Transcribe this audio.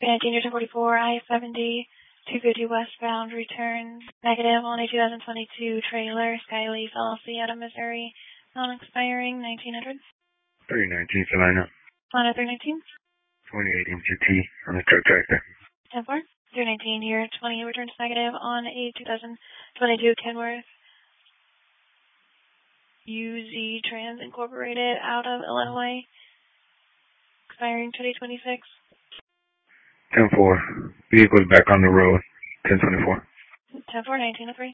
319, you're 1044, I-70, 250 westbound, return negative on a 2022 trailer, Skyleaf LLC out of Missouri, non-expiring, 1900. 319, Salina. Salina 319. 28 MGT on the truck tractor. 10-4. 319, year 20, returns negative on a 2022 Kenworth UZ Trans Incorporated out of Illinois, expiring 2026. 10-4. Vehicle's back on the road. 10-24. 10-4, 1903.